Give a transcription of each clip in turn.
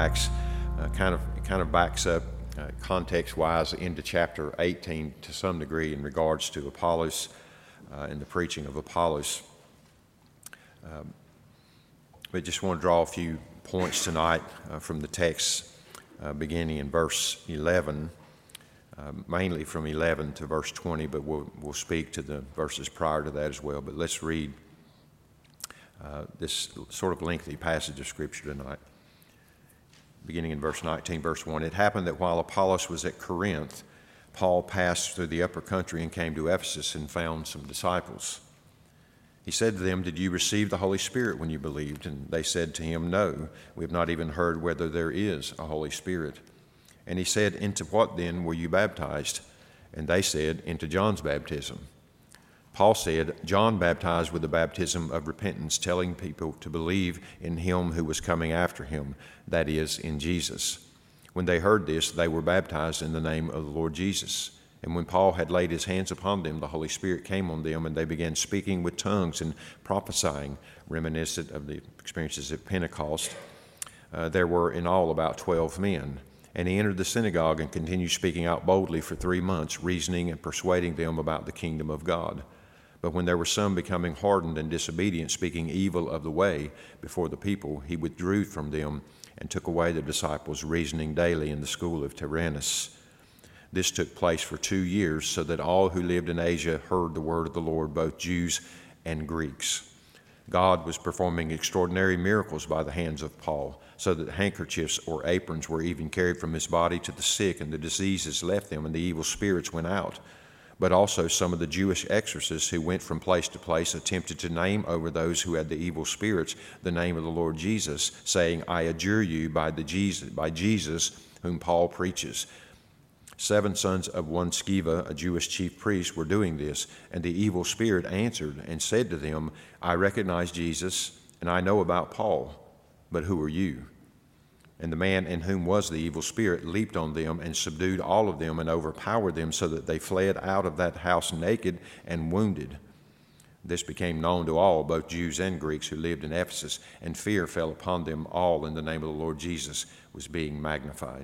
backs kind of backs up context-wise into chapter 18 to some degree in regards to Apollos and the preaching of Apollos. But just want to draw a few points tonight from the text beginning in verse 11, mainly from 11 to verse 20, but we'll speak to the verses prior to that as well. But let's read this sort of lengthy passage of Scripture tonight. Beginning in verse 19, verse 1, it happened that while Apollos was at Corinth, Paul passed through the upper country and came to Ephesus and found some disciples. He said to them, "Did you receive the Holy Spirit when you believed?" And they said to him, "No, we have not even heard whether there is a Holy Spirit." And he said, "Into what then were you baptized?" And they said, "Into John's baptism." Paul said, "John baptized with the baptism of repentance, telling people to believe in him who was coming after him, that is, in Jesus." When they heard this, they were baptized in the name of the Lord Jesus. And when Paul had laid his hands upon them, the Holy Spirit came on them, and they began speaking with tongues and prophesying, reminiscent of the experiences at Pentecost. There were in all about 12 men. And he entered the synagogue and continued speaking out boldly for 3 months, reasoning and persuading them about the kingdom of God. But when there were some becoming hardened and disobedient, speaking evil of the way before the people, he withdrew from them and took away the disciples, reasoning daily in the school of Tyrannus. This took place for 2 years, so that all who lived in Asia heard the word of the Lord, both Jews and Greeks. God was performing extraordinary miracles by the hands of Paul, so that handkerchiefs or aprons were even carried from his body to the sick, and the diseases left them, and the evil spirits went out. But also some of the Jewish exorcists who went from place to place attempted to name over those who had the evil spirits the name of the Lord Jesus, saying, "I adjure you by Jesus whom Paul preaches." 7 sons of one Sceva, a Jewish chief priest, were doing this, and the evil spirit answered and said to them, "I recognize Jesus, and I know about Paul, but who are you?" And the man in whom was the evil spirit leaped on them and subdued all of them and overpowered them, so that they fled out of that house naked and wounded. This became known to all, both Jews and Greeks who lived in Ephesus, and fear fell upon them all, and the name of the Lord Jesus was being magnified.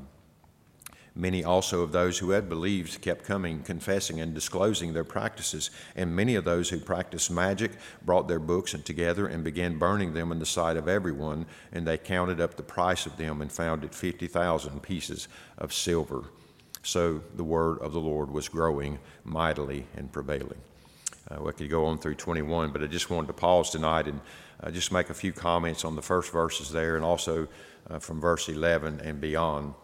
Many also of those who had believed kept coming, confessing and disclosing their practices. And many of those who practiced magic brought their books together and began burning them in the sight of everyone. And they counted up the price of them and found it 50,000 pieces of silver. So the word of the Lord was growing mightily and prevailing. We could go on through 21, but I just wanted to pause tonight and just make a few comments on the first verses there, and also from verse 11 and beyond.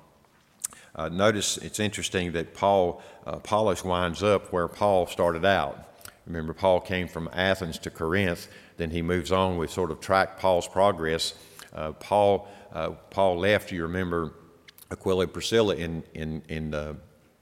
Notice it's interesting that Apollos winds up where Paul started out. Remember, Paul came from Athens to Corinth. Then he moves on. We sort of track Paul's progress. Paul left, you remember, Aquila and Priscilla in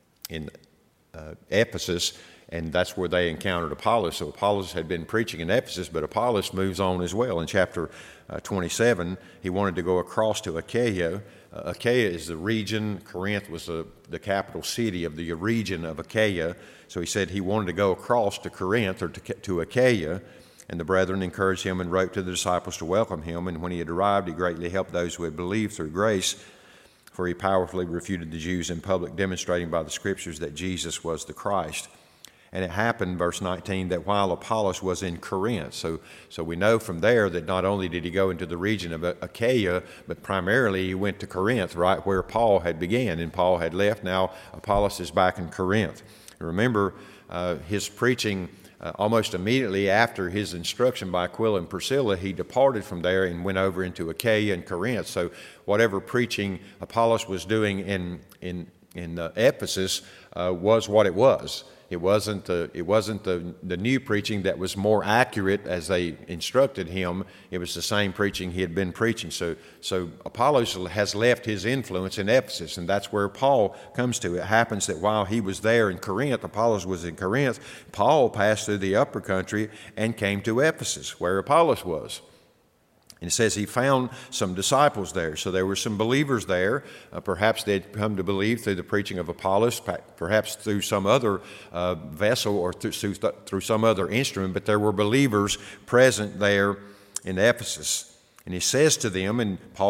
Ephesus, and that's where they encountered Apollos. So Apollos had been preaching in Ephesus, but Apollos moves on as well. In chapter 27, he wanted to go across to Achaia. Achaia is the region. Corinth was the capital city of the region of Achaia. So he said he wanted to go across to Corinth, or to Achaia. And the brethren encouraged him and wrote to the disciples to welcome him. And when he had arrived, he greatly helped those who had believed through grace, for he powerfully refuted the Jews in public, demonstrating by the Scriptures that Jesus was the Christ. And it happened, verse 19, that while Apollos was in Corinth, so we know from there that not only did he go into the region of Achaia, but primarily he went to Corinth, right where Paul had began. And Paul had left. Now Apollos is back in Corinth. Remember, his preaching almost immediately after his instruction by Aquila and Priscilla, he departed from there and went over into Achaia and Corinth. So whatever preaching Apollos was doing in Ephesus was what it was. It wasn't the new preaching that was more accurate as they instructed him. It was the same preaching he had been preaching. So Apollos has left his influence in Ephesus, and that's where Paul comes to. It happens that while he was there in Corinth, Apollos was in Corinth, Paul passed through the upper country and came to Ephesus, where Apollos was. And it says he found some disciples there. So there were some believers there. Perhaps they'd come to believe through the preaching of Apollos, perhaps through some other vessel or through some other instrument. But there were believers present there in Ephesus. And he says to them, and Paul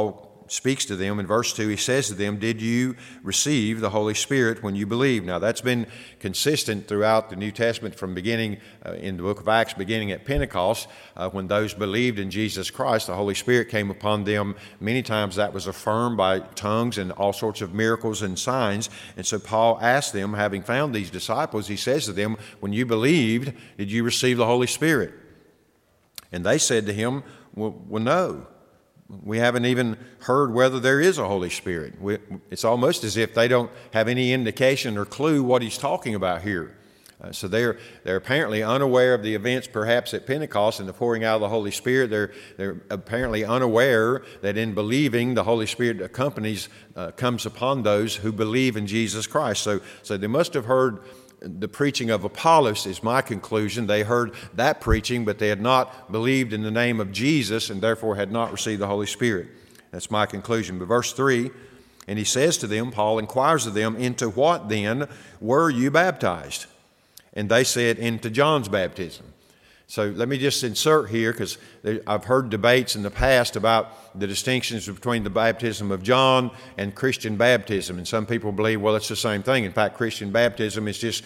speaks to them in verse 2. He says to them, "Did you receive the Holy Spirit when you believed?" Now, that's been consistent throughout the New Testament from beginning in the book of Acts, beginning at Pentecost. When those believed in Jesus Christ, the Holy Spirit came upon them. Many times that was affirmed by tongues and all sorts of miracles and signs. And so Paul asked them, having found these disciples, he says to them, "When you believed, did you receive the Holy Spirit?" And they said to him, well, no. We haven't even heard whether there is a Holy Spirit. It's almost as if they don't have any indication or clue what he's talking about here. So they're apparently unaware of the events perhaps at Pentecost and the pouring out of the Holy Spirit. They're apparently unaware that in believing, the Holy Spirit comes upon those who believe in Jesus Christ. So they must have heard the preaching of Apollos, is my conclusion. They heard that preaching, but they had not believed in the name of Jesus and therefore had not received the Holy Spirit. That's my conclusion. But verse 3, and he says to them, Paul inquires of them, "Into what then were you baptized?" And they said, "Into John's baptism." So let me just insert here, because I've heard debates in the past about the distinctions between the baptism of John and Christian baptism, and some people believe, well, it's the same thing. In fact, Christian baptism is just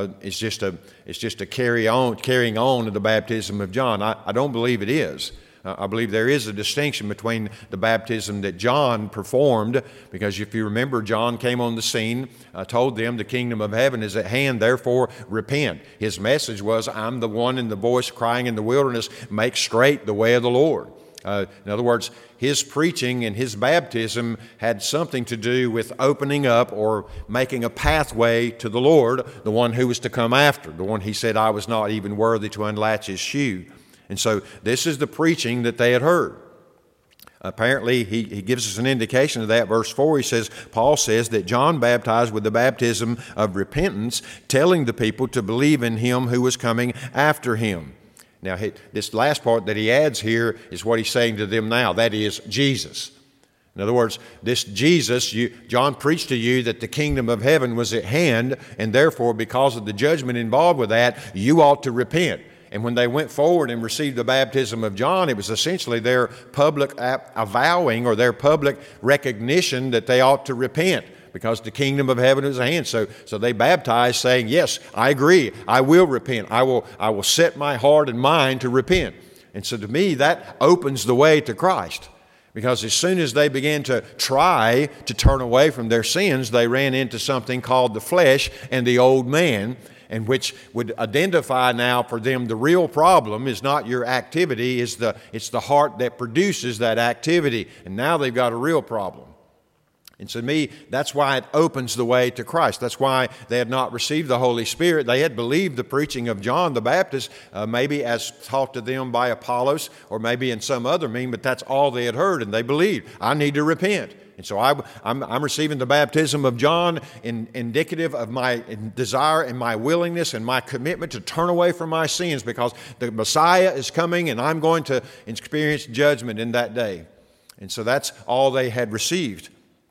a carrying on of the baptism of John. I don't believe it is. I believe there is a distinction between the baptism that John performed, because if you remember, John came on the scene, told them the kingdom of heaven is at hand, therefore repent. His message was, "I'm the one in the voice crying in the wilderness, make straight the way of the Lord." In other words, his preaching and his baptism had something to do with opening up or making a pathway to the Lord, the one who was to come after, the one he said, "I was not even worthy to unlatch his shoe." And so this is the preaching that they had heard. Apparently, he gives us an indication of that. Verse 4, Paul says that John baptized with the baptism of repentance, telling the people to believe in him who was coming after him. Now, this last part that he adds here is what he's saying to them now. That is Jesus. In other words, this Jesus, John preached to you that the kingdom of heaven was at hand, and therefore, because of the judgment involved with that, you ought to repent. And when they went forward and received the baptism of John, it was essentially their public avowing or their public recognition that they ought to repent because the kingdom of heaven is at hand. So they baptized saying, "Yes, I agree. I will repent. I will set my heart and mind to repent." And so to me, that opens the way to Christ. Because as soon as they began to try to turn away from their sins, they ran into something called the flesh and the old man, and which would identify now for them the real problem is not your activity, it's the heart that produces that activity. And now they've got a real problem. And to me, that's why it opens the way to Christ. That's why they had not received the Holy Spirit. They had believed the preaching of John the Baptist, maybe as taught to them by Apollos, or maybe in some other mean, but that's all they had heard, and they believed, "I need to repent." And so I'm receiving the baptism of John, indicative of my desire and my willingness and my commitment to turn away from my sins, because the Messiah is coming and I'm going to experience judgment in that day. And so that's all they had received.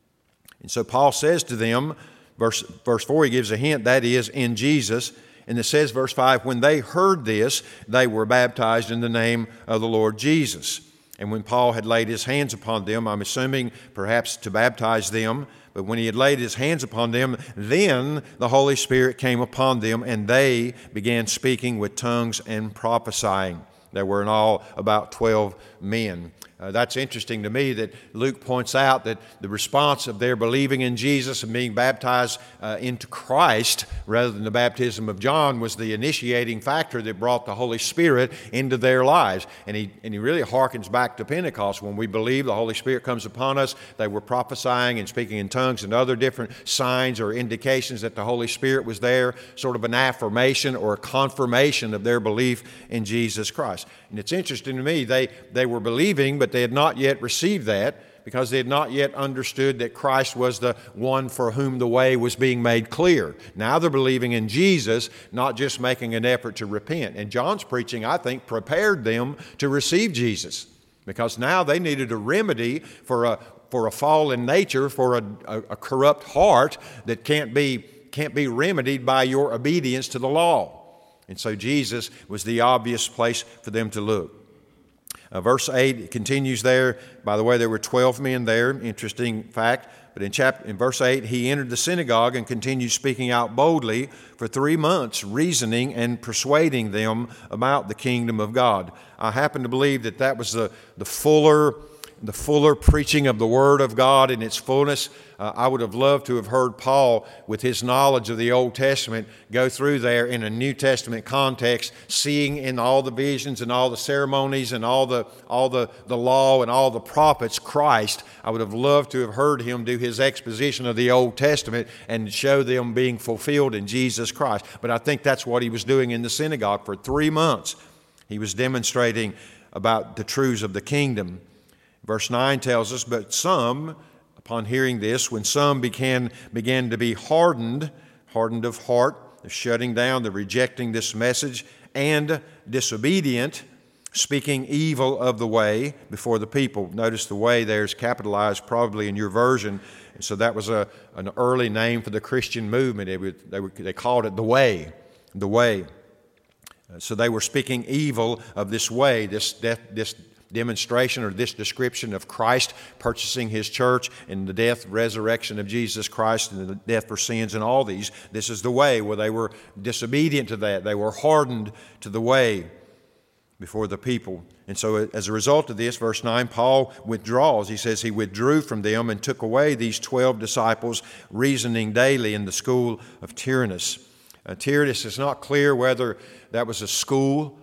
And so Paul says to them, verse 4, he gives a hint, that is, in Jesus. And it says, verse 5, when they heard this, they were baptized in the name of the Lord Jesus. And when Paul had laid his hands upon them, I'm assuming perhaps to baptize them, but when he had laid his hands upon them, then the Holy Spirit came upon them, and they began speaking with tongues and prophesying. There were in all about 12 men. That's interesting to me that Luke points out that the response of their believing in Jesus and being baptized into Christ rather than the baptism of John was the initiating factor that brought the Holy Spirit into their lives. And he really harkens back to Pentecost. When we believe the Holy Spirit comes upon us, they were prophesying and speaking in tongues and other different signs or indications that the Holy Spirit was there, sort of an affirmation or a confirmation of their belief in Jesus Christ. And it's interesting to me, they were believing, but they had not yet received that because they had not yet understood that Christ was the one for whom the way was being made clear. Now they're believing in Jesus, not just making an effort to repent. And John's preaching, I think, prepared them to receive Jesus, because now they needed a remedy for a fallen nature, for a corrupt heart that can't be remedied by your obedience to the law. And so Jesus was the obvious place for them to look. Verse 8 continues there. By the way, there were 12 men there. Interesting fact. But in verse 8, he entered the synagogue and continued speaking out boldly for 3 months, reasoning and persuading them about the kingdom of God. I happen to believe that was the fuller preaching of the Word of God in its fullness. I would have loved to have heard Paul, with his knowledge of the Old Testament, go through there in a New Testament context, seeing in all the visions and all the ceremonies and all the law and all the prophets Christ. I would have loved to have heard him do his exposition of the Old Testament and show them being fulfilled in Jesus Christ. But I think that's what he was doing in the synagogue for 3 months. He was demonstrating about the truths of the kingdom. Verse 9 tells us, but some, upon hearing this, when some began to be hardened of heart, the shutting down, the rejecting this message, and disobedient, speaking evil of the way before the people. Notice the way there is capitalized probably in your version. And so that was an early name for the Christian movement. They called it the way. The way. So they were speaking evil of this way, this demonstration or this description of Christ purchasing His church and the death, resurrection of Jesus Christ and the death for sins and all these. This is the way. Well, they were disobedient to that. They were hardened to the way before the people. And so as a result of this, verse 9, Paul withdraws. He says he withdrew from them and took away these 12 disciples, reasoning daily in the school of Tyrannus. Tyrannus is not clear whether that was a school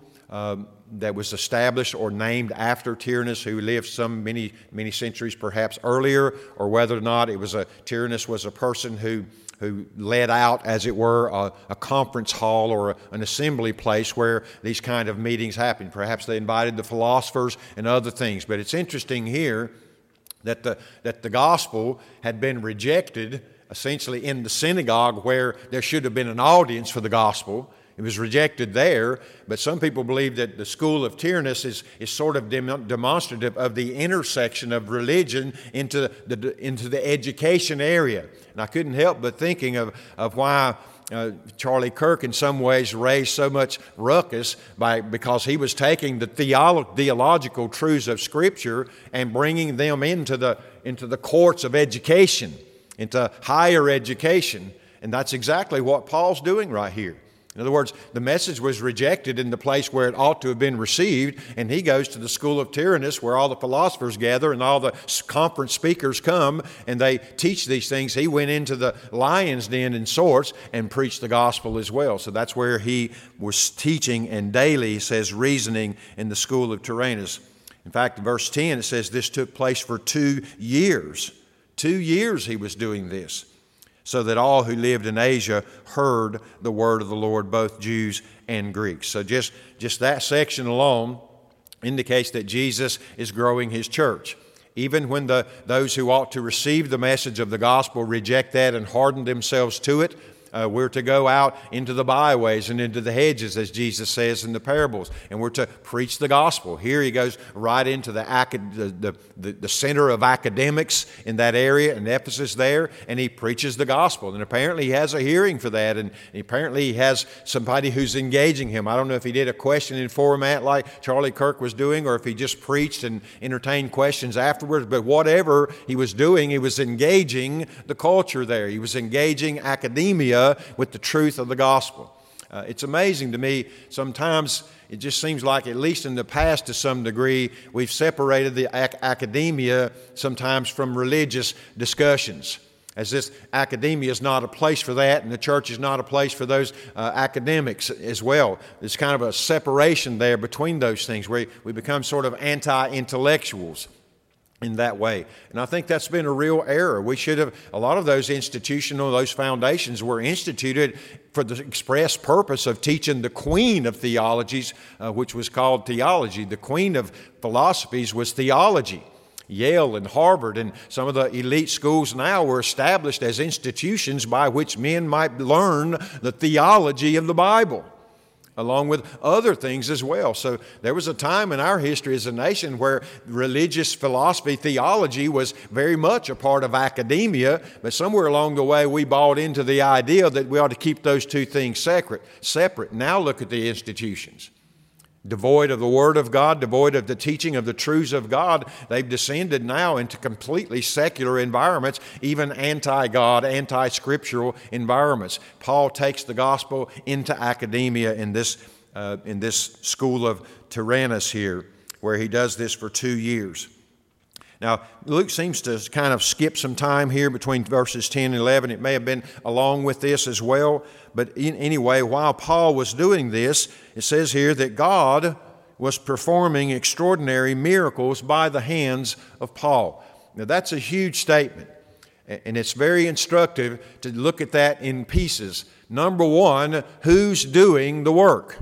that was established or named after Tyrannus, who lived many centuries perhaps earlier, or whether or not Tyrannus was a person who led out, as it were, a conference hall or an assembly place where these kind of meetings happened. Perhaps they invited the philosophers and other things. But it's interesting here that the gospel had been rejected essentially in the synagogue where there should have been an audience for the gospel. It was rejected there, but some people believe that the school of Tyrannus is sort of demonstrative of the intersection of religion into the education area. And I couldn't help but thinking of why Charlie Kirk in some ways raised so much ruckus because he was taking the theological truths of Scripture and bringing them into the courts of education, into higher education. And that's exactly what Paul's doing right here. In other words, the message was rejected in the place where it ought to have been received, and he goes to the school of Tyrannus where all the philosophers gather and all the conference speakers come and they teach these things. He went into the lion's den in sorts and preached the gospel as well. So that's where he was teaching and daily, he says, reasoning in the school of Tyrannus. In fact, in verse 10 it says this took place for 2 years. 2 years he was doing this, so that all who lived in Asia heard the word of the Lord, both Jews and Greeks. So just that section alone indicates that Jesus is growing His church. Even when those who ought to receive the message of the gospel reject that and harden themselves to it, we're to go out into the byways and into the hedges, as Jesus says in the parables, and we're to preach the gospel. Here he goes right into the center of academics in that area in Ephesus there, and he preaches the gospel. And apparently he has a hearing for that, and apparently he has somebody who's engaging him. I don't know if he did a questioning format like Charlie Kirk was doing, or if he just preached and entertained questions afterwards, but whatever he was doing, he was engaging the culture there. He was engaging academia with the truth of the gospel. It's amazing to me. Sometimes it just seems like, at least in the past to some degree, we've separated the academia sometimes from religious discussions, as this academia is not a place for that, and the church is not a place for those academics as well. There's kind of a separation there between those things where we become sort of anti-intellectuals in that way. And I think that's been a real error. We should have, a lot of those those foundations were instituted for the express purpose of teaching the queen of theologies, which was called theology. The queen of philosophies was theology. Yale and Harvard and some of the elite schools now were established as institutions by which men might learn the theology of the Bible, along with other things as well. So there was a time in our history as a nation where religious philosophy, theology, was very much a part of academia, but somewhere along the way we bought into the idea that we ought to keep those two things separate. Now look at the institutions. devoid of the Word of God, devoid of the teaching of the truths of God. They've descended now into completely secular environments, even anti-God, anti-scriptural environments. Paul takes the gospel into academia in this school of Tyrannus here, where he does this for 2 years. Now, Luke seems to kind of skip some time here between verses 10 and 11. It may have been along with this as well. But anyway, while Paul was doing this, it says here that God was performing extraordinary miracles by the hands of Paul. Now, that's a huge statement. And it's very instructive to look at that in pieces. Number one, who's doing the work?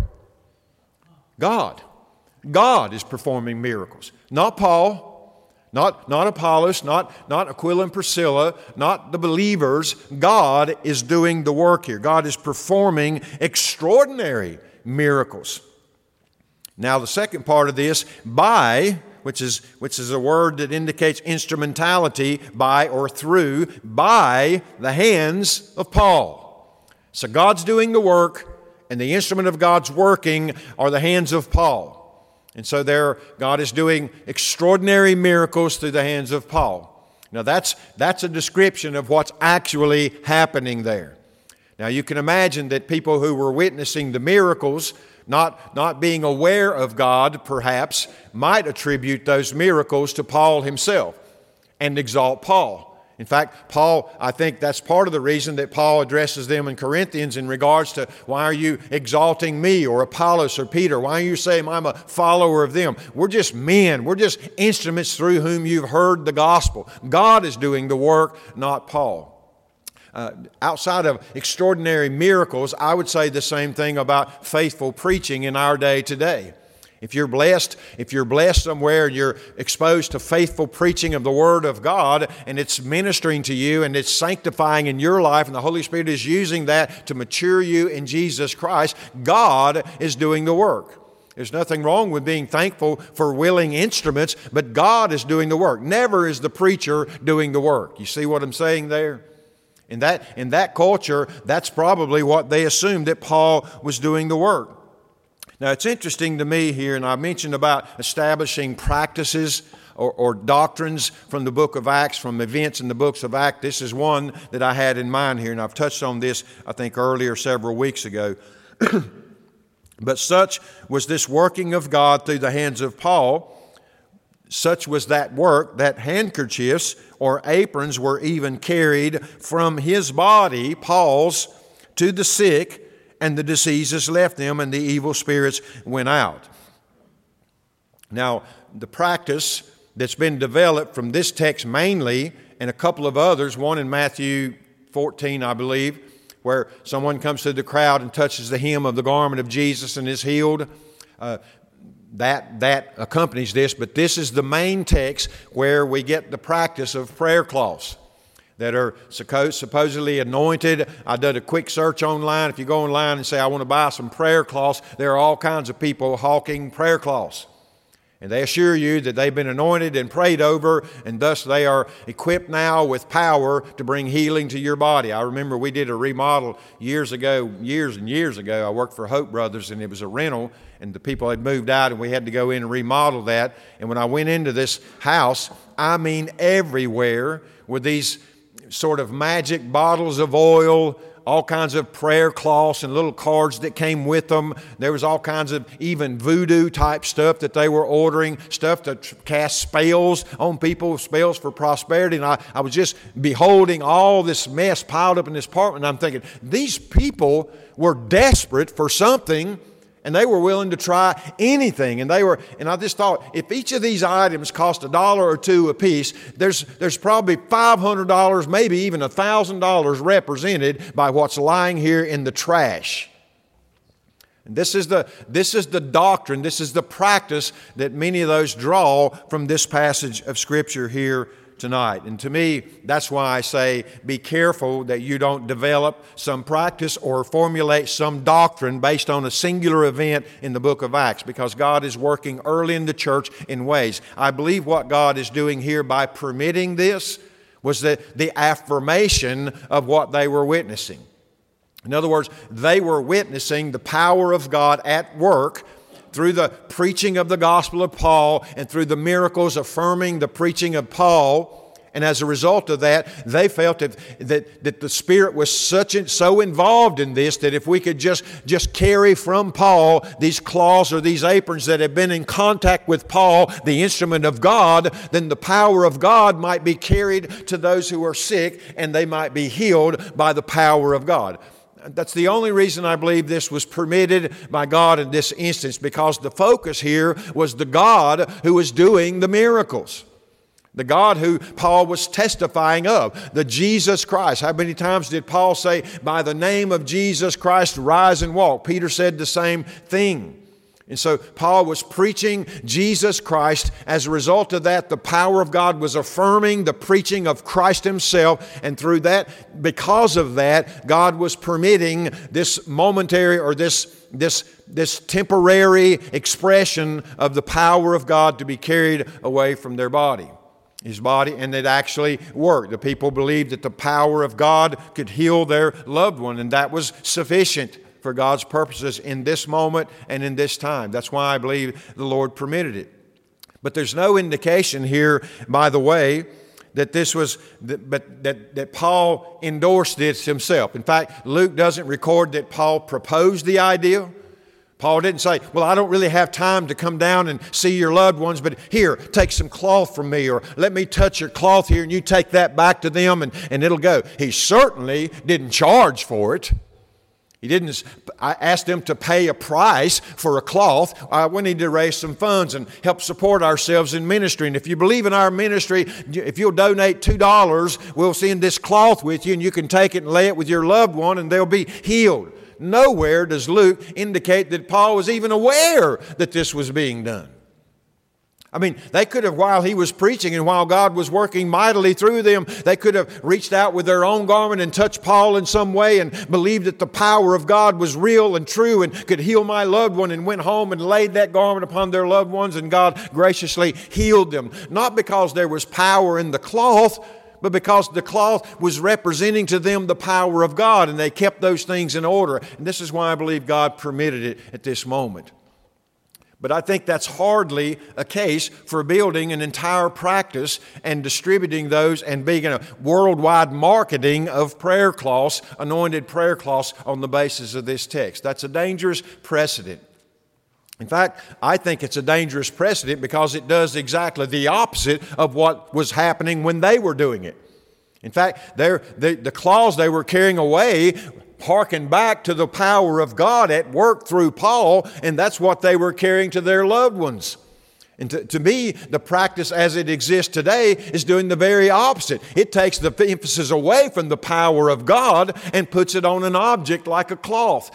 God. God is performing miracles. Not Paul. Not Apollos, not Aquila and Priscilla, not the believers. God is doing the work here. God is performing extraordinary miracles. Now, the second part of this, by, which is a word that indicates instrumentality, by or through, by the hands of Paul. So God's doing the work, and the instrument of God's working are the hands of Paul. And so there, God is doing extraordinary miracles through the hands of Paul. Now that's a description of what's actually happening there. Now you can imagine that people who were witnessing the miracles, not being aware of God perhaps, might attribute those miracles to Paul himself and exalt Paul. In fact, Paul, I think that's part of the reason that Paul addresses them in Corinthians in regards to, why are you exalting me or Apollos or Peter? Why are you saying I'm a follower of them? We're just men. We're just instruments through whom you've heard the gospel. God is doing the work, not Paul. Outside of extraordinary miracles, I would say the same thing about faithful preaching in our day today. If you're blessed somewhere and you're exposed to faithful preaching of the Word of God and it's ministering to you and it's sanctifying in your life and the Holy Spirit is using that to mature you in Jesus Christ, God is doing the work. There's nothing wrong with being thankful for willing instruments, but God is doing the work. Never is the preacher doing the work. You see what I'm saying there? In that culture, that's probably what they assumed, that Paul was doing the work. Now, it's interesting to me here, and I mentioned about establishing practices or doctrines from the book of Acts, from events in the books of Acts. This is one that I had in mind here, and I've touched on this, I think, earlier several weeks ago. But such was this working of God through the hands of Paul. Such was that work that handkerchiefs or aprons were even carried from his body, Paul's, to the sick, and the diseases left them, and the evil spirits went out. Now, the practice that's been developed from this text mainly, and a couple of others, one in Matthew 14, I believe, where someone comes to the crowd and touches the hem of the garment of Jesus and is healed. That accompanies this, but this is the main text where we get the practice of prayer cloths that are supposedly anointed. I did a quick search online. If you go online and say, I want to buy some prayer cloths, there are all kinds of people hawking prayer cloths. And they assure you that they've been anointed and prayed over, and thus they are equipped now with power to bring healing to your body. I remember we did a remodel years and years ago. I worked for Hope Brothers, and it was a rental, and the people had moved out, and we had to go in and remodel that. And when I went into this house, I mean everywhere were these sort of magic bottles of oil, all kinds of prayer cloths and little cards that came with them. There was all kinds of even voodoo type stuff that they were ordering, stuff to cast spells on people, spells for prosperity. And I was just beholding all this mess piled up in this apartment. And I'm thinking, these people were desperate for something, and they were willing to try anything. And I just thought, if each of these items cost $1 or $2 a piece, there's probably $500, maybe even $1,000 represented by what's lying here in the trash. And this is the doctrine, this is the practice that many of those draw from this passage of Scripture here tonight. And to me, that's why I say be careful that you don't develop some practice or formulate some doctrine based on a singular event in the book of Acts, because God is working early in the church in ways. I believe what God is doing here by permitting this was the affirmation of what they were witnessing. In other words, they were witnessing the power of God at work through the preaching of the gospel of Paul and through the miracles affirming the preaching of Paul. And as a result of that, they felt that the Spirit was so involved in this that if we could just carry from Paul these cloths or these aprons that have been in contact with Paul, the instrument of God, then the power of God might be carried to those who are sick and they might be healed by the power of God. That's the only reason I believe this was permitted by God in this instance, because the focus here was the God who was doing the miracles. The God who Paul was testifying of, the Jesus Christ. How many times did Paul say, by the name of Jesus Christ, rise and walk? Peter said the same thing. And so Paul was preaching Jesus Christ. As a result of that, the power of God was affirming the preaching of Christ Himself. And through that, because of that, God was permitting this momentary or this temporary expression of the power of God to be carried away from their body. His body, and it actually worked. The people believed that the power of God could heal their loved one, and that was sufficient for God's purposes in this moment and in this time. That's why I believe the Lord permitted it. But there's no indication here, by the way, that this was that Paul endorsed this himself. In fact, Luke doesn't record that Paul proposed the idea. Paul didn't say, well, I don't really have time to come down and see your loved ones, but here, take some cloth from me, or let me touch your cloth here and you take that back to them and it'll go. He certainly didn't charge for it. He didn't ask them to pay a price for a cloth. We need to raise some funds and help support ourselves in ministry. And if you believe in our ministry, if you'll donate $2, we'll send this cloth with you and you can take it and lay it with your loved one and they'll be healed. Nowhere does Luke indicate that Paul was even aware that this was being done. I mean, they could have, while he was preaching and while God was working mightily through them, they could have reached out with their own garment and touched Paul in some way and believed that the power of God was real and true and could heal my loved one, and went home and laid that garment upon their loved ones and God graciously healed them. Not because there was power in the cloth, but because the cloth was representing to them the power of God, and they kept those things in order. And this is why I believe God permitted it at this moment. But I think that's hardly a case for building an entire practice and distributing those and being a worldwide marketing of prayer cloths, anointed prayer cloths, on the basis of this text. That's a dangerous precedent. In fact, I think it's a dangerous precedent because it does exactly the opposite of what was happening when they were doing it. In fact, the cloths they were carrying away harken back to the power of God at work through Paul, and that's what they were carrying to their loved ones. And to me, the practice as it exists today is doing the very opposite. It takes the emphasis away from the power of God and puts it on an object like a cloth.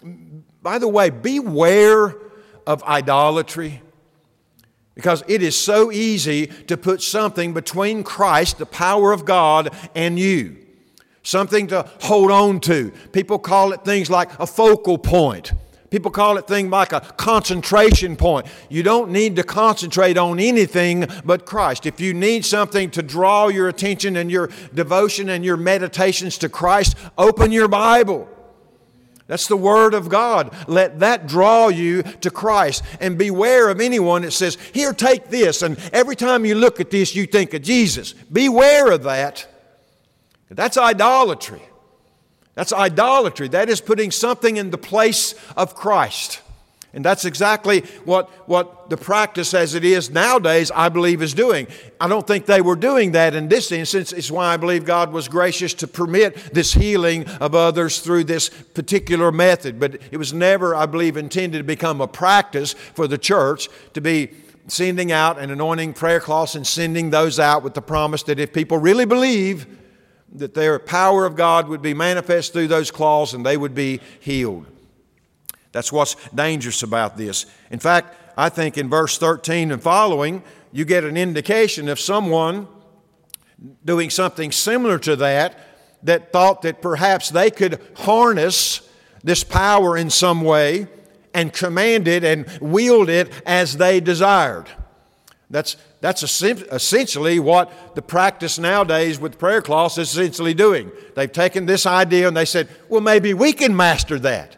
By the way, beware of idolatry, because it is so easy to put something between Christ, the power of God, and you. Something to hold on to. People call it things like a focal point. People call it things like a concentration point. You don't need to concentrate on anything but Christ. If you need something to draw your attention and your devotion and your meditations to Christ, open your Bible. That's the Word of God. Let that draw you to Christ. And beware of anyone that says, here, take this, and every time you look at this, you think of Jesus. Beware of that. That's idolatry. That's idolatry. That is putting something in the place of Christ. And that's exactly what the practice as it is nowadays, I believe, is doing. I don't think they were doing that in this instance. It's why I believe God was gracious to permit this healing of others through this particular method. But it was never, I believe, intended to become a practice for the church to be sending out and anointing prayer cloths and sending those out with the promise that if people really believe that their power of God would be manifest through those cloths and they would be healed. That's what's dangerous about this. In fact, I think in verse 13 and following, you get an indication of someone doing something similar to that thought that perhaps they could harness this power in some way and command it and wield it as they desired. That's essentially what the practice nowadays with prayer cloths is essentially doing. They've taken this idea and they said, well, maybe we can master that.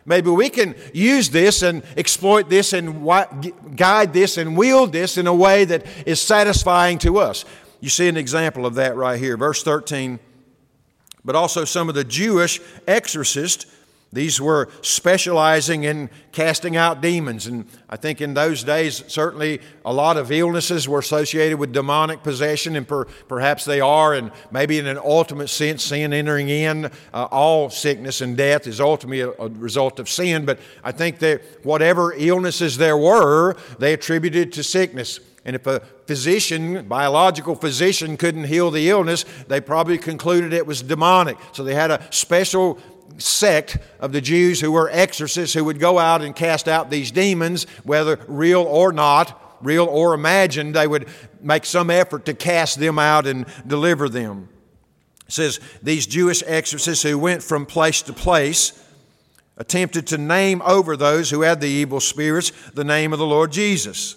Maybe we can use this and exploit this and guide this and wield this in a way that is satisfying to us. You see an example of that right here. Verse 13, but also some of the Jewish exorcists, these were specializing in casting out demons. And I think in those days, certainly a lot of illnesses were associated with demonic possession, and perhaps they are, and maybe in an ultimate sense, sin entering in. All sickness and death is ultimately a result of sin. But I think that whatever illnesses there were, they attributed to sickness. And if a biological physician couldn't heal the illness, they probably concluded it was demonic. So they had a special sect of the Jews who were exorcists who would go out and cast out these demons, whether real or not, real or imagined. They would make some effort to cast them out and deliver them. It says, these Jewish exorcists who went from place to place attempted to name over those who had the evil spirits the name of the Lord Jesus,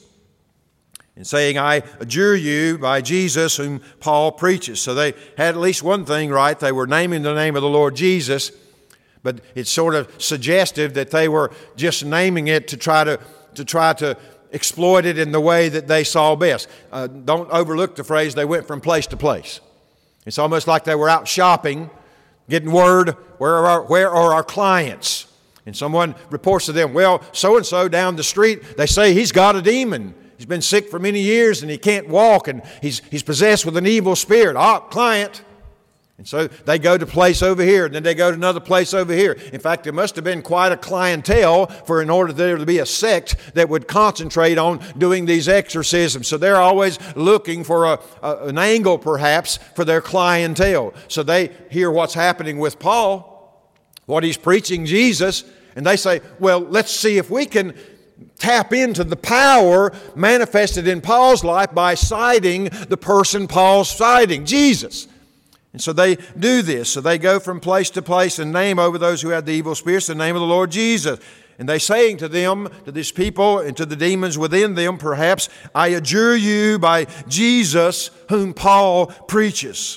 and saying, I adjure you by Jesus whom Paul preaches. So they had at least one thing right. They were naming the name of the Lord Jesus, but it's sort of suggestive that they were just naming it to try to exploit it in the way that they saw best. Don't overlook the phrase, they went from place to place. It's almost like they were out shopping, getting word, where are our clients? And someone reports to them, well, so-and-so down the street, they say he's got a demon. He's been sick for many years and he can't walk, and he's possessed with an evil spirit. Client. And so they go to place over here, and then they go to another place over here. In fact, there must have been quite a clientele in order there to be a sect that would concentrate on doing these exorcisms. So they're always looking for an angle, perhaps, for their clientele. So they hear what's happening with Paul, what he's preaching, Jesus, and they say, well, let's see if we can tap into the power manifested in Paul's life by citing the person Paul's citing, Jesus. And so they do this. So they go from place to place and name over those who had the evil spirits the name of the Lord Jesus. And they saying to them, to these people and to the demons within them, perhaps, I adjure you by Jesus whom Paul preaches.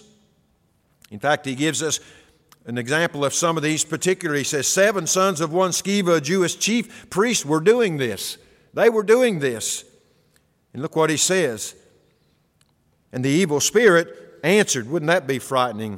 In fact, he gives us an example of some of these particularly. He says, 7 sons of one Sceva, a Jewish chief priest, were doing this. They were doing this. And look what he says. And the evil spirit answered. Wouldn't that be frightening?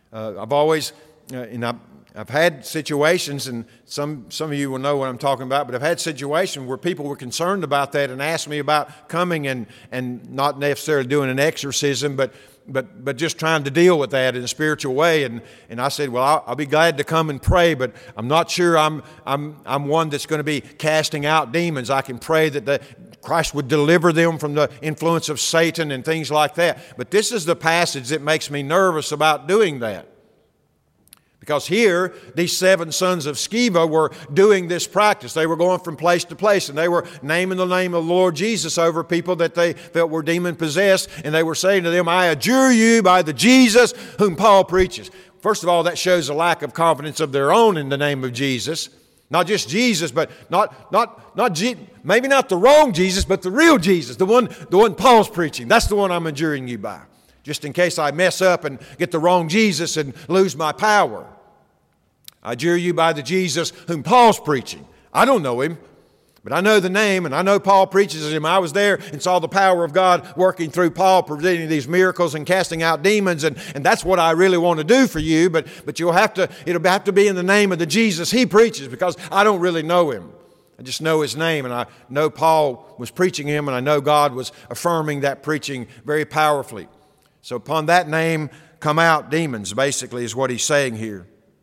I've had situations, and some of you will know what I'm talking about, but I've had situations where people were concerned about that and asked me about coming and not necessarily doing an exorcism, but just trying to deal with that in a spiritual way. And I said, well, I'll be glad to come and pray, but I'm not sure I'm one that's going to be casting out demons. I can pray that Christ would deliver them from the influence of Satan and things like that. But this is the passage that makes me nervous about doing that. Because here, these 7 sons of Sceva were doing this practice. They were going from place to place, and they were naming the name of the Lord Jesus over people that they felt were demon-possessed, and they were saying to them, I adjure you by the Jesus whom Paul preaches. First of all, that shows a lack of confidence of their own in the name of Jesus. Not just Jesus, but maybe not the wrong Jesus, but the real Jesus, the one Paul's preaching. That's the one I'm adjuring you by, just in case I mess up and get the wrong Jesus and lose my power. I adjure you by the Jesus whom Paul's preaching. I don't know him, but I know the name, and I know Paul preaches him. I was there and saw the power of God working through Paul, presenting these miracles and casting out demons, and that's what I really want to do for you, but it'll have to be in the name of the Jesus he preaches, because I don't really know him. I just know his name, and I know Paul was preaching him, and I know God was affirming that preaching very powerfully. So upon that name come out demons, basically, is what he's saying here.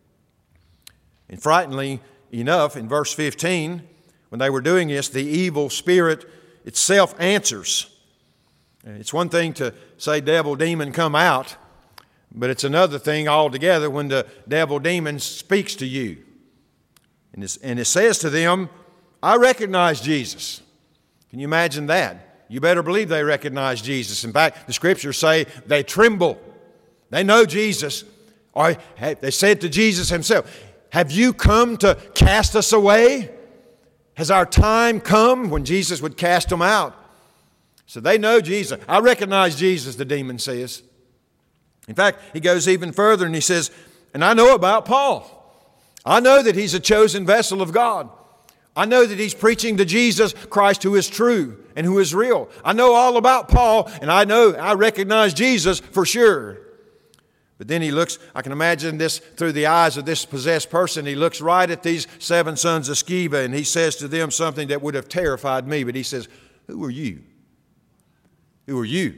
And frighteningly enough, in verse 15, when they were doing this, the evil spirit itself answers. It's one thing to say, devil, demon, come out, but it's another thing altogether when the devil, demon speaks to you. And it says to them, I recognize Jesus. Can you imagine that? You better believe they recognize Jesus. In fact, the Scriptures say they tremble. They know Jesus. Or they said to Jesus himself, have you come to cast us away? Has our time come? When Jesus would cast them out. So they know Jesus. I recognize Jesus, the demon says. In fact, he goes even further and he says, and I know about Paul. I know that he's a chosen vessel of God. I know that he's preaching to Jesus Christ who is true and who is real. I know all about Paul, and I recognize Jesus for sure. But then he looks, I can imagine this through the eyes of this possessed person. He looks right at these 7 sons of Sceva, and he says to them something that would have terrified me. But he says, "Who are you? Who are you?"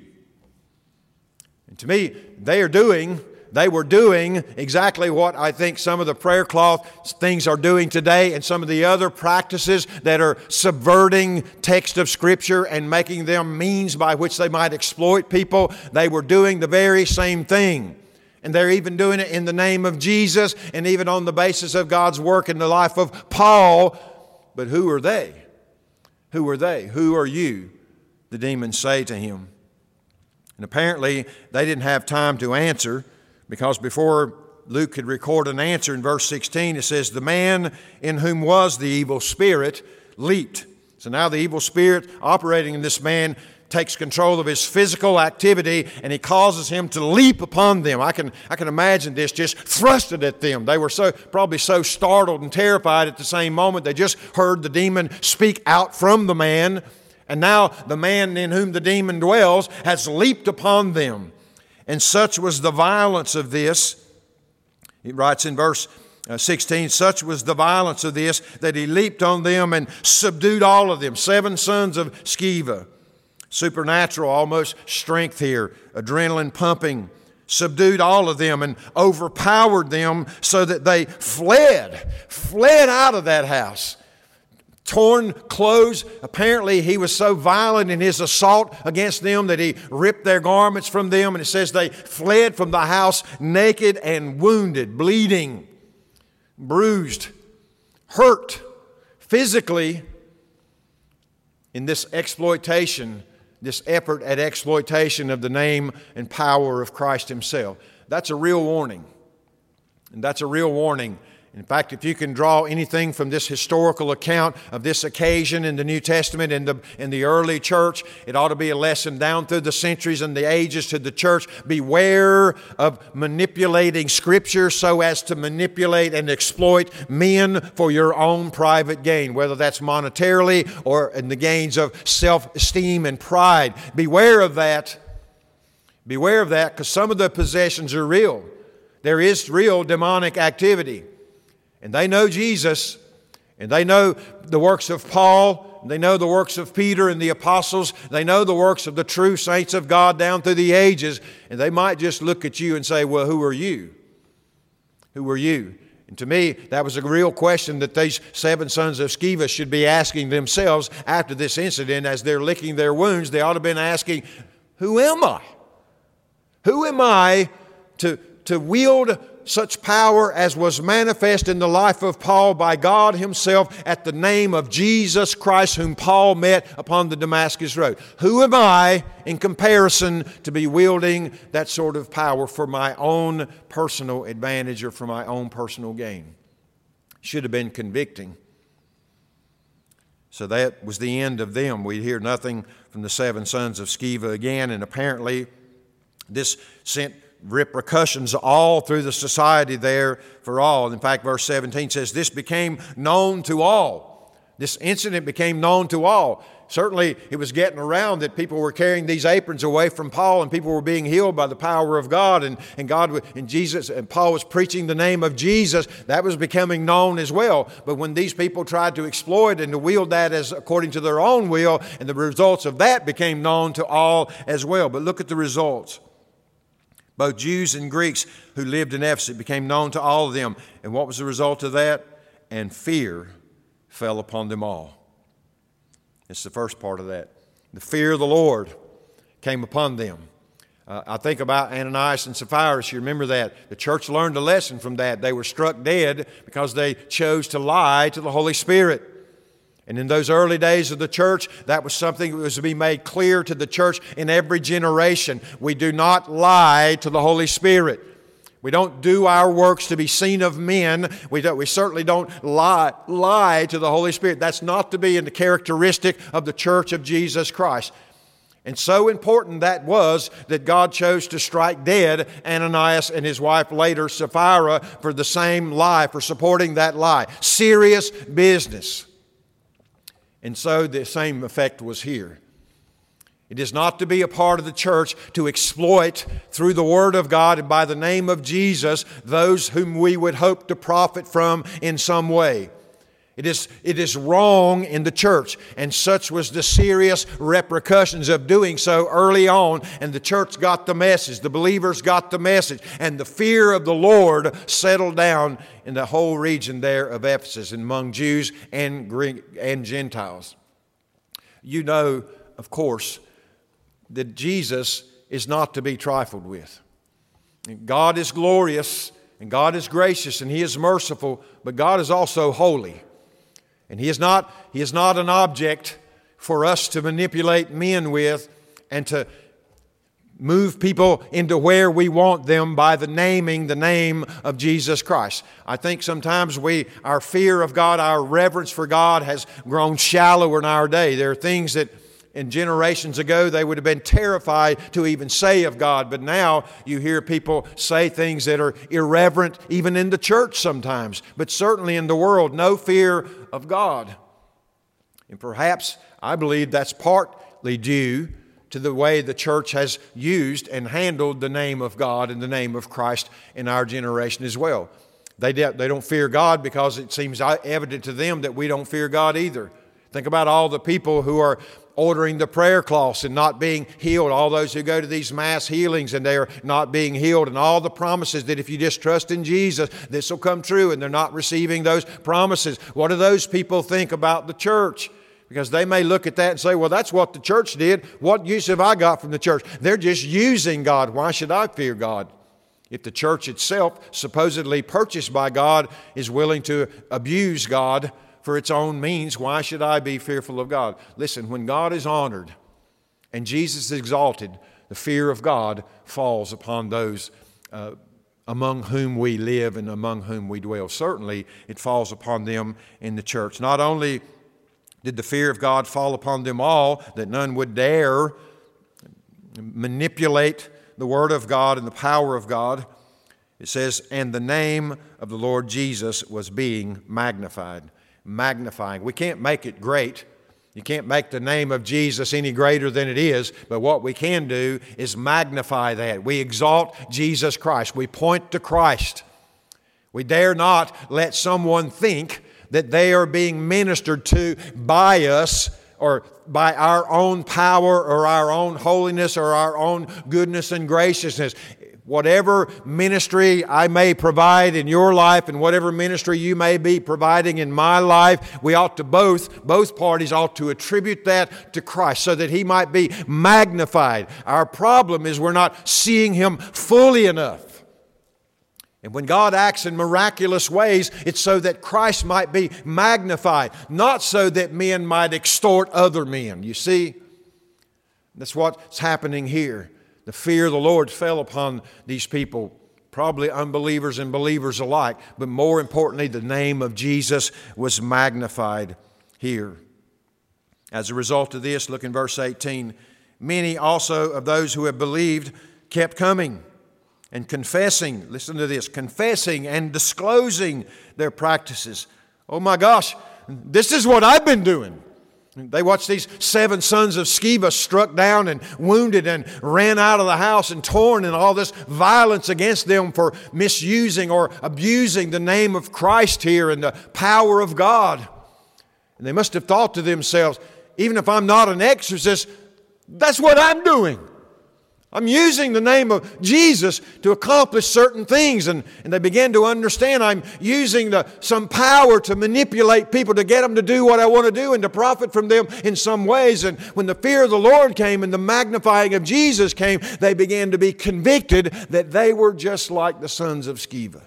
And to me, they were doing exactly what I think some of the prayer cloth things are doing today, and some of the other practices that are subverting text of Scripture and making them means by which they might exploit people. They were doing the very same thing. And they're even doing it in the name of Jesus and even on the basis of God's work in the life of Paul. But who are they? Who are they? Who are you? The demons say to him. And apparently they didn't have time to answer, because before Luke could record an answer in verse 16, it says, "The man in whom was the evil spirit leaped." So now the evil spirit operating in this man takes control of his physical activity, and he causes him to leap upon them. I can imagine this, just thrusted at them. They were probably so startled and terrified at the same moment. They just heard the demon speak out from the man, and now the man in whom the demon dwells has leaped upon them. And such was the violence of this, he writes in verse 16, "Such was the violence of this that he leaped on them and subdued all of them." 7 sons of Sceva. Supernatural, almost strength here, adrenaline pumping, subdued all of them and overpowered them so that they fled out of that house. Torn clothes. Apparently he was so violent in his assault against them that he ripped their garments from them, and it says they fled from the house naked and wounded, bleeding, bruised, hurt physically in this exploitation, this effort at exploitation of the name and power of Christ himself. That's a real warning. And that's a real warning. In fact, if you can draw anything from this historical account of this occasion in the New Testament in the early church, it ought to be a lesson down through the centuries and the ages to the church. Beware of manipulating Scripture so as to manipulate and exploit men for your own private gain, whether that's monetarily or in the gains of self-esteem and pride. Beware of that. Beware of that, because some of the possessions are real. There is real demonic activity. And they know Jesus, and they know the works of Paul, they know the works of Peter and the apostles, they know the works of the true saints of God down through the ages, and they might just look at you and say, "Well, who are you? Who are you?" And to me, that was a real question that these 7 sons of Sceva should be asking themselves after this incident as they're licking their wounds. They ought to have been asking, "Who am I? Who am I to wield such power as was manifest in the life of Paul by God himself at the name of Jesus Christ, whom Paul met upon the Damascus road? Who am I in comparison to be wielding that sort of power for my own personal advantage or for my own personal gain?" Should have been convicting. So that was the end of them. We hear nothing from the 7 sons of Sceva again, and apparently this sent repercussions all through the society there for all. In fact, verse 17 says, "This became known to all." This incident became known to all. Certainly, it was getting around that people were carrying these aprons away from Paul, and people were being healed by the power of God, and Jesus and Paul was preaching the name of Jesus. That was becoming known as well. But when these people tried to exploit and to wield that as according to their own will, and the results of that became known to all as well. But look at the results. Both Jews and Greeks who lived in Ephesus, it became known to all of them. And what was the result of that? And fear fell upon them all. It's the first part of that. The fear of the Lord came upon them. I think about Ananias and Sapphira. You remember that. The church learned a lesson from that. They were struck dead because they chose to lie to the Holy Spirit. And in those early days of the church, that was something that was to be made clear to the church in every generation. We do not lie to the Holy Spirit. We don't do our works to be seen of men. We certainly don't lie to the Holy Spirit. That's not to be in the characteristic of the church of Jesus Christ. And so important that was that God chose to strike dead Ananias and his wife later, Sapphira, for the same lie, for supporting that lie. Serious business. And so the same effect was here. It is not to be a part of the church to exploit through the Word of God and by the name of Jesus those whom we would hope to profit from in some way. It is wrong in the church, and such was the serious repercussions of doing so early on, and the church got the message, the believers got the message, and the fear of the Lord settled down in the whole region there of Ephesus, among Jews and Greek and Gentiles. You know, of course, that Jesus is not to be trifled with. God is glorious, and God is gracious, and He is merciful, but God is also holy. And He is not an object for us to manipulate men with and to move people into where we want them by the name of Jesus Christ. I think sometimes our fear of God, our reverence for God has grown shallower in our day. There are things that in generations ago they would have been terrified to even say of God, but now you hear people say things that are irreverent even in the church sometimes, but certainly in the world, no fear of God. And perhaps I believe that's partly due to the way the church has used and handled the name of God and the name of Christ in our generation as well. They don't fear God because it seems evident to them that we don't fear God either. Think about all the people who are ordering the prayer cloths and not being healed, all those who go to these mass healings and they are not being healed, and all the promises that if you just trust in Jesus, this will come true, and they're not receiving those promises. What do those people think about the church? Because they may look at that and say, well, that's what the church did. What use have I got from the church? They're just using God. Why should I fear God? If the church itself, supposedly purchased by God, is willing to abuse God for its own means, why should I be fearful of God? Listen, when God is honored and Jesus is exalted, the fear of God falls upon those among whom we live and among whom we dwell. Certainly, it falls upon them in the church. Not only did the fear of God fall upon them all, that none would dare manipulate the Word of God and the power of God. It says, and the name of the Lord Jesus was being magnified. Magnifying. We can't make it great. You can't make the name of Jesus any greater than it is, but what we can do is magnify that. We exalt Jesus Christ. We point to Christ. We dare not let someone think that they are being ministered to by us or by our own power or our own holiness or our own goodness and graciousness. Whatever ministry I may provide in your life and whatever ministry you may be providing in my life, we ought to both parties ought to attribute that to Christ so that He might be magnified. Our problem is we're not seeing Him fully enough. And when God acts in miraculous ways, it's so that Christ might be magnified, not so that men might extort other men. You see, that's what's happening here. The fear of the Lord fell upon these people, probably unbelievers and believers alike, but more importantly, the name of Jesus was magnified here. As a result of this, look in verse 18, many also of those who have believed kept coming and confessing, listen to this, confessing and disclosing their practices. Oh my gosh, this is what I've been doing. They watched these 7 sons of Sceva struck down and wounded and ran out of the house and torn, and all this violence against them for misusing or abusing the name of Christ here and the power of God. And they must have thought to themselves, even if I'm not an exorcist, that's what I'm doing. I'm using the name of Jesus to accomplish certain things. And they began to understand I'm using some power to manipulate people to get them to do what I want to do and to profit from them in some ways. And when the fear of the Lord came and the magnifying of Jesus came, they began to be convicted that they were just like the sons of Sceva.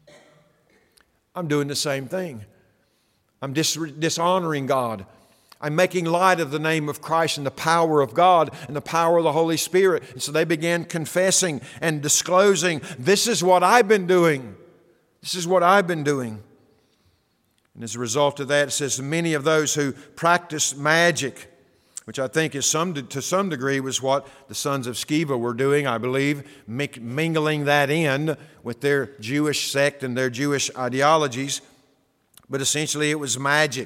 I'm doing the same thing. I'm dishonoring God. I'm making light of the name of Christ and the power of God and the power of the Holy Spirit. And so they began confessing and disclosing, this is what I've been doing. This is what I've been doing. And as a result of that, it says, many of those who practice magic which I think is to some degree was what the sons of Sceva were doing, I believe, mingling that in with their Jewish sect and their Jewish ideologies. But essentially it was magic,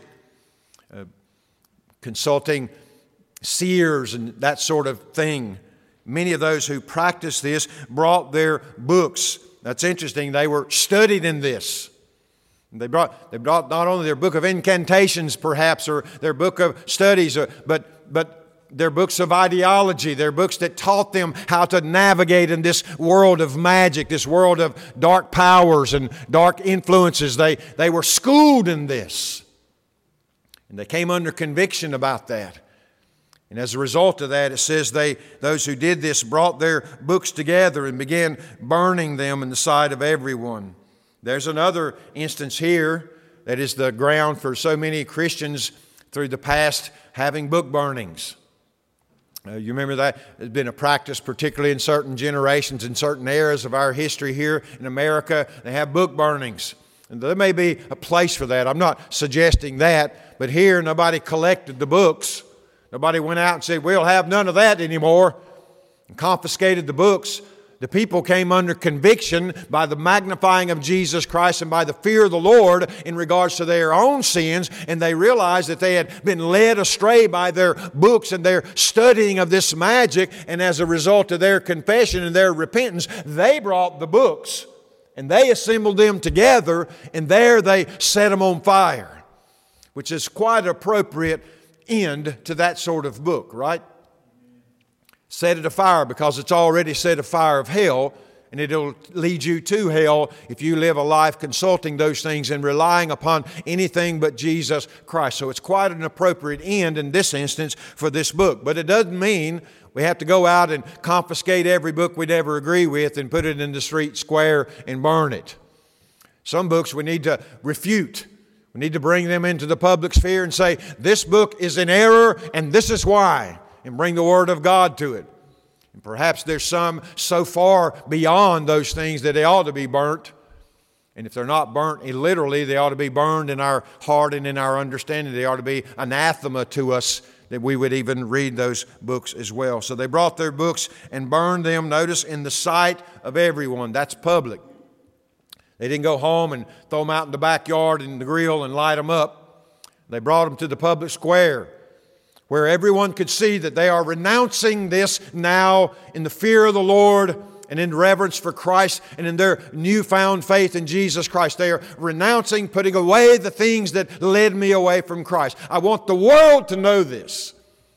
consulting seers and that sort of thing. Many of those who practiced this brought their books. That's interesting. They were studied in this. They brought not only their book of incantations, perhaps, or their book of studies, but their books of ideology, their books that taught them how to navigate in this world of magic, this world of dark powers and dark influences. They were schooled in this. And they came under conviction about that. And as a result of that, it says those who did this brought their books together and began burning them in the sight of everyone. There's another instance here that is the ground for so many Christians through the past having book burnings. You remember that? It's been a practice, particularly in certain generations, in certain eras of our history here in America. They have book burnings. And there may be a place for that. I'm not suggesting that. But here, nobody collected the books. Nobody went out and said, we'll have none of that anymore, and confiscated the books. The people came under conviction by the magnifying of Jesus Christ and by the fear of the Lord in regards to their own sins, and they realized that they had been led astray by their books and their studying of this magic, and as a result of their confession and their repentance, they brought the books and they assembled them together, and there they set them on fire, which is quite an appropriate end to that sort of book, right? Set it afire because it's already set a fire of hell, and it'll lead you to hell if you live a life consulting those things and relying upon anything but Jesus Christ. So it's quite an appropriate end in this instance for this book. But it doesn't mean we have to go out and confiscate every book we never agree with and put it in the street square and burn it. Some books we need to refute. We need to bring them into the public sphere and say, this book is in error and this is why, and bring the Word of God to it. And perhaps there's some so far beyond those things that they ought to be burnt. And if they're not burnt literally, they ought to be burned in our heart and in our understanding. They ought to be anathema to us that we would even read those books as well. So they brought their books and burned them, notice, in the sight of everyone. That's public. They didn't go home and throw them out in the backyard and the grill and light them up. They brought them to the public square where everyone could see that they are renouncing this now in the fear of the Lord and in reverence for Christ and in their newfound faith in Jesus Christ. They are renouncing, putting away the things that led me away from Christ. I want the world to know this.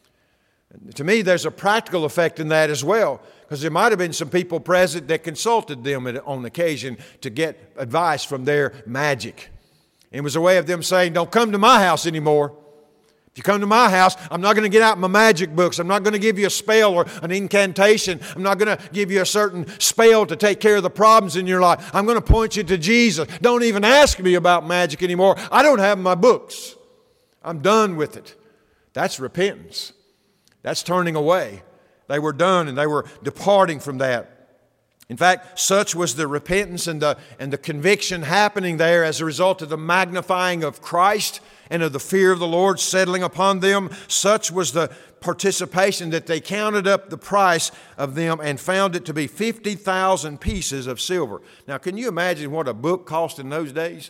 To me, there's a practical effect in that as well, because there might have been some people present that consulted them on occasion to get advice from their magic. It was a way of them saying, don't come to my house anymore. If you come to my house, I'm not going to get out my magic books. I'm not going to give you a spell or an incantation. I'm not going to give you a certain spell to take care of the problems in your life. I'm going to point you to Jesus. Don't even ask me about magic anymore. I don't have my books. I'm done with it. That's repentance. That's turning away. They were done and they were departing from that. In fact, such was the repentance and the conviction happening there as a result of the magnifying of Christ and of the fear of the Lord settling upon them. Such was the participation that they counted up the price of them and found it to be 50,000 pieces of silver. Now, can you imagine what a book cost in those days?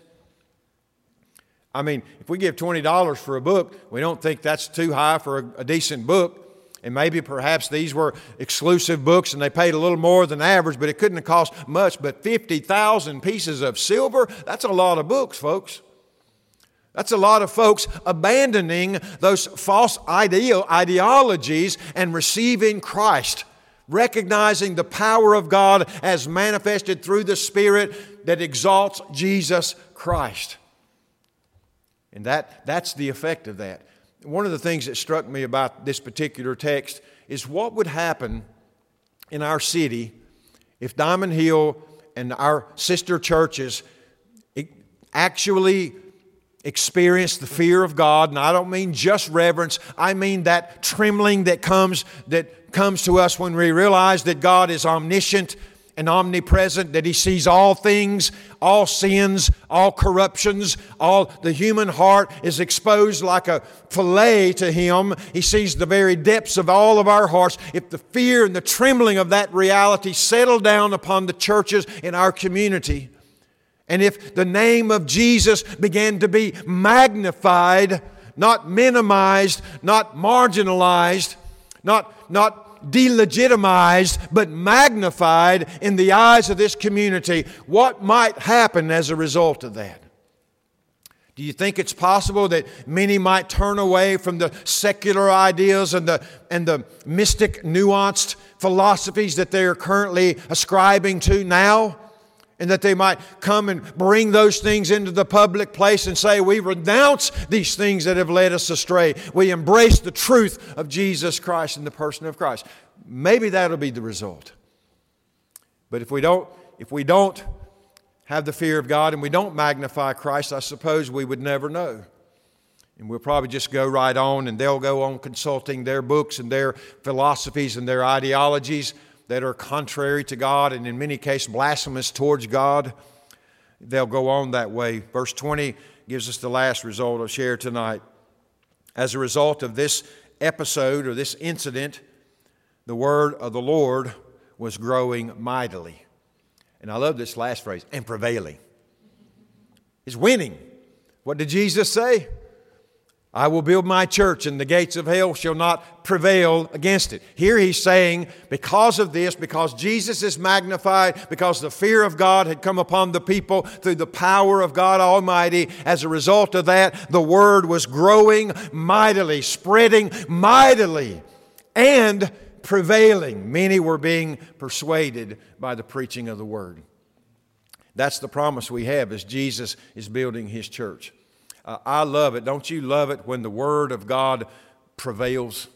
I mean, if we give $20 for a book, we don't think that's too high for a decent book. And maybe perhaps these were exclusive books and they paid a little more than average, but it couldn't have cost much. But 50,000 pieces of silver, that's a lot of books, folks. That's a lot of folks abandoning those false ideologies and receiving Christ, recognizing the power of God as manifested through the Spirit that exalts Jesus Christ. And that's the effect of that. One of the things that struck me about this particular text is what would happen in our city if Diamond Hill and our sister churches actually experienced the fear of God. And I don't mean just reverence. I mean that trembling that comes to us when we realize that God is omniscient and omnipresent, that He sees all things, all sins, all corruptions, all the human heart is exposed like a fillet to Him. He sees the very depths of all of our hearts. If the fear and the trembling of that reality settle down upon the churches in our community, and if the name of Jesus began to be magnified, not minimized, not marginalized, not delegitimized, but magnified in the eyes of this community, what might happen as a result of that? Do you think it's possible that many might turn away from the secular ideas and the mystic, nuanced philosophies that they are currently ascribing to now? And that they might come and bring those things into the public place and say, we renounce these things that have led us astray. We embrace the truth of Jesus Christ and the person of Christ. Maybe that'll be the result. But if we don't have the fear of God and we don't magnify Christ, I suppose we would never know. And we'll probably just go right on, and they'll go on consulting their books and their philosophies and their ideologies that are contrary to God and in many cases blasphemous towards God. They'll go on that way. Verse 20 gives us the last result I'll share tonight. As a result of this episode or this incident, the word of the Lord was growing mightily. And I love this last phrase, and prevailing. It's winning. What did Jesus say? I will build my church, and the gates of hell shall not prevail against it. Here He's saying, because of this, because Jesus is magnified, because the fear of God had come upon the people through the power of God Almighty, as a result of that, the Word was growing mightily, spreading mightily, and prevailing. Many were being persuaded by the preaching of the Word. That's the promise we have as Jesus is building His church. I love it. Don't you love it when the Word of God prevails?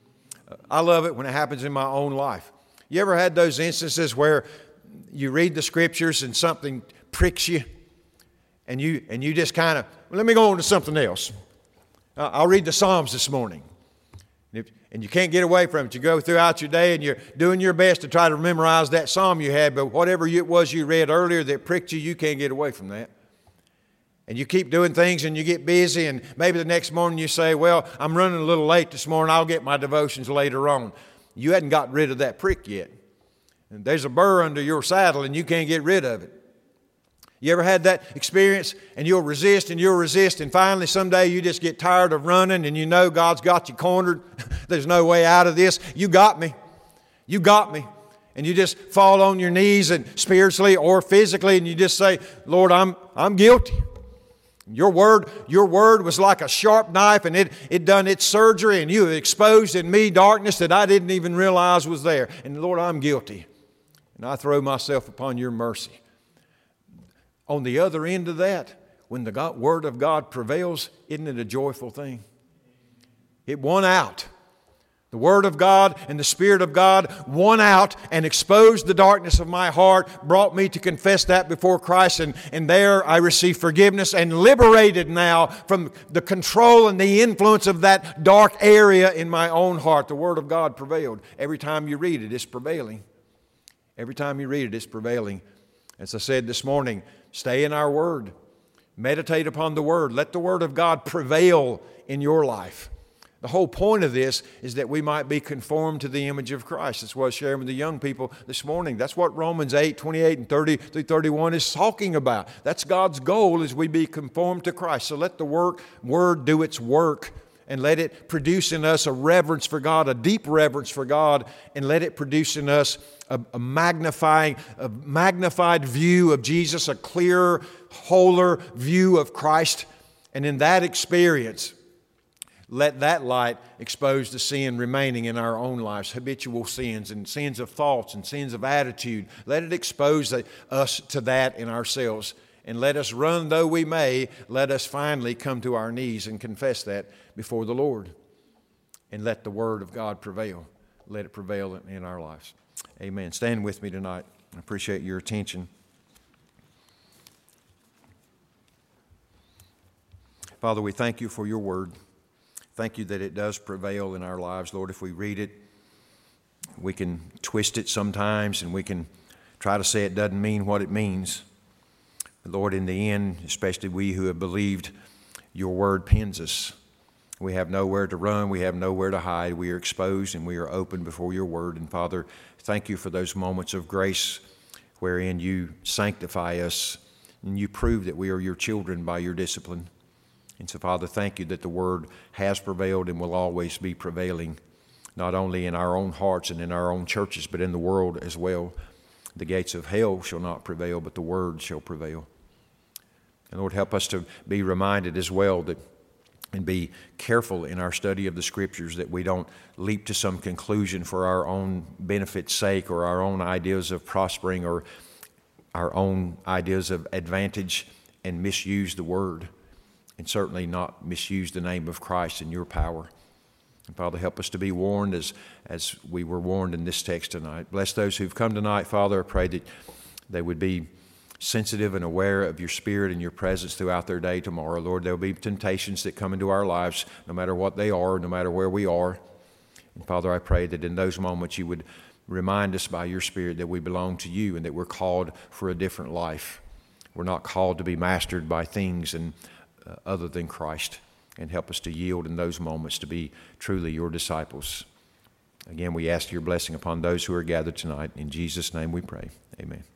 I love it when it happens in my own life. You ever had those instances where you read the Scriptures and something pricks you and you just kind of, well, let me go on to something else. I'll read the Psalms this morning. And you can't get away from it. You go throughout your day and you're doing your best to try to memorize that psalm you had, but whatever it was you read earlier that pricked you, you can't get away from that. And you keep doing things and you get busy, and maybe the next morning you say, well, I'm running a little late this morning. I'll get my devotions later on. You hadn't got rid of that prick yet. And there's a burr under your saddle and you can't get rid of it. You ever had that experience and you'll resist and finally someday you just get tired of running and you know God's got you cornered. There's no way out of this. You got me. You got me. And you just fall on your knees, and spiritually or physically, and you just say, Lord, I'm guilty. Your word was like a sharp knife, and it done its surgery, and you have exposed in me darkness that I didn't even realize was there. And Lord, I'm guilty. And I throw myself upon your mercy. On the other end of that, when the Word of God prevails, isn't it a joyful thing? It won out. The Word of God and the Spirit of God won out and exposed the darkness of my heart, brought me to confess that before Christ, and there I receive forgiveness and liberated now from the control and the influence of that dark area in my own heart. The Word of God prevailed. Every time you read it, it's prevailing. Every time you read it, it's prevailing. As I said this morning, stay in our Word. Meditate upon the Word. Let the Word of God prevail in your life. The whole point of this is that we might be conformed to the image of Christ. That's what I was sharing with the young people this morning. That's what Romans 8, 28 and 30 through 31 is talking about. That's God's goal, is we be conformed to Christ. So let the Word do its work, and let it produce in us a reverence for God, a deep reverence for God, and let it produce in us a magnified view of Jesus, a clearer, wholer view of Christ. And in that experience, let that light expose the sin remaining in our own lives, habitual sins and sins of thoughts and sins of attitude. Let it expose us to that in ourselves. And let us run though we may, let us finally come to our knees and confess that before the Lord. And let the Word of God prevail. Let it prevail in our lives. Amen. Stand with me tonight. I appreciate your attention. Father, we thank you for your Word. Thank you that it does prevail in our lives. Lord, if we read it, we can twist it sometimes and we can try to say it doesn't mean what it means. But Lord, in the end, especially we who have believed, your word pins us. We have nowhere to run. We have nowhere to hide. We are exposed and we are open before your word. And Father, thank you for those moments of grace wherein you sanctify us and you prove that we are your children by your discipline. And so, Father, thank you that the word has prevailed and will always be prevailing, not only in our own hearts and in our own churches, but in the world as well. The gates of hell shall not prevail, but the word shall prevail. And Lord, help us to be reminded as well that, and be careful in our study of the Scriptures, that we don't leap to some conclusion for our own benefit's sake, or our own ideas of prospering, or our own ideas of advantage, and misuse the word, and certainly not misuse the name of Christ and your power. And Father, help us to be warned as we were warned in this text tonight. Bless those who've come tonight, Father. I pray that they would be sensitive and aware of your Spirit and your presence throughout their day tomorrow. Lord, there will be temptations that come into our lives, no matter what they are, no matter where we are. And Father, I pray that in those moments you would remind us by your Spirit that we belong to you and that we're called for a different life. We're not called to be mastered by things and other than Christ. And help us to yield in those moments to be truly your disciples. Again, we ask your blessing upon those who are gathered tonight. In Jesus' name we pray. Amen.